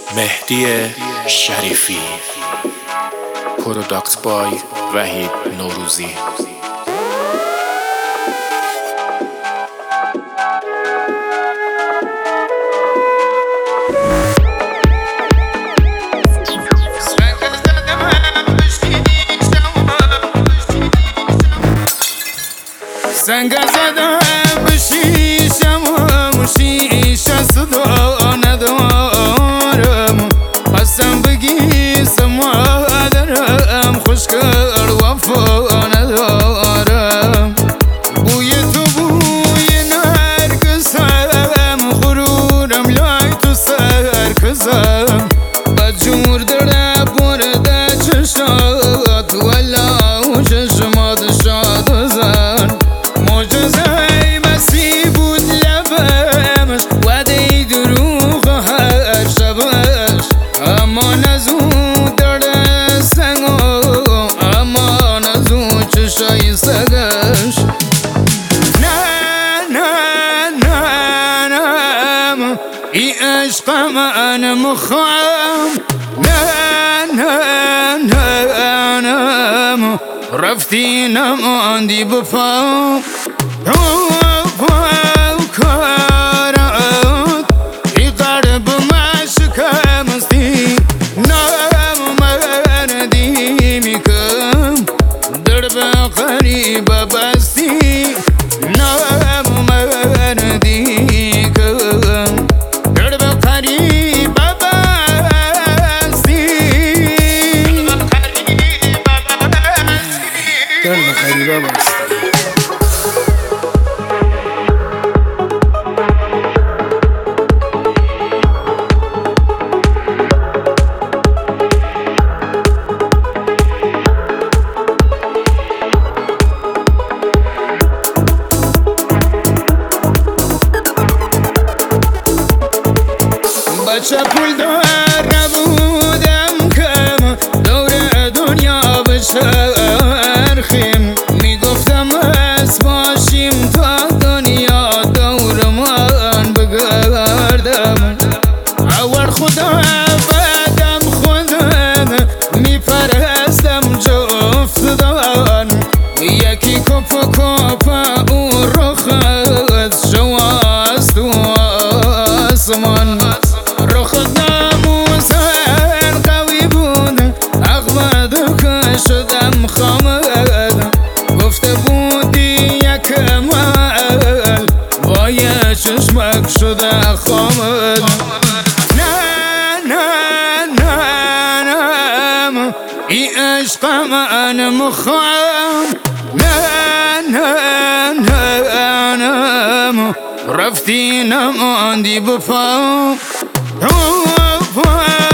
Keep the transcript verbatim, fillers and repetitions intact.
مهدی شریفی، پروداکت بای وحید نوروزی. سنگ زدم به شیشم و شیشه صدا ندارم، قسم بگیسم مادرم خوشگل وفا ندارم. بوی تو بوی نرگسم، غرورم لای تو سرکزم، بجور دره برده چشات ولا و چشمات شاد زن. معجزه مسیح بود لبمش، وعده دروغ هر شبش، اما نزو درد سنگو، اما نزو چشای سگش. نه نه نه نه ای عشق من مخوام، نه نه نه نه رفتی نماندی بپام. کارات ای قلب مشکمستی، نام مردی میکم در به قریب بستی، نام مردی کم در به قریب بستی، در به قریب بستی. بچه پول دار نبودم کم، دور دنیا بچرخیم، میگفتم از باشیم تا دنیا دور من بگردم. اول خدا بعدم خودم، میپرستم جفت دان، یکی کپ کپ او رخت شواست تو آسمان. رخت ناموسن قوی بود، اغمد که شدم خامد، گفته بودی یک مال با یه چشمک شده خامد. نه نه نه نه ای عشق من مخوام، نه نه نه نه رفتی نماندی بپام.